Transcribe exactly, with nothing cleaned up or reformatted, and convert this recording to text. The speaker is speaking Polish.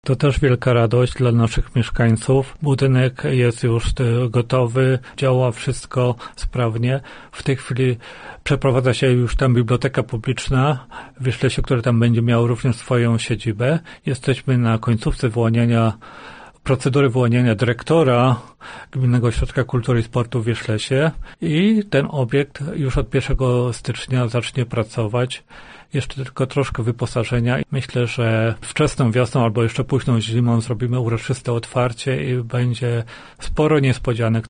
To też wielka radość dla naszych mieszkańców. Budynek jest już gotowy, działa wszystko sprawnie. W tej chwili przeprowadza się już tam biblioteka publiczna w Wiszlesie, która tam będzie miała również swoją siedzibę. Jesteśmy na końcówce wyłaniania, procedury wyłaniania dyrektora Gminnego Ośrodka Kultury i Sportu w Wiszlesie i ten obiekt już od pierwszego stycznia zacznie pracować. Jeszcze tylko troszkę wyposażenia. Myślę, że wczesną wiosną albo jeszcze późną zimą zrobimy uroczyste otwarcie i będzie sporo niespodzianek.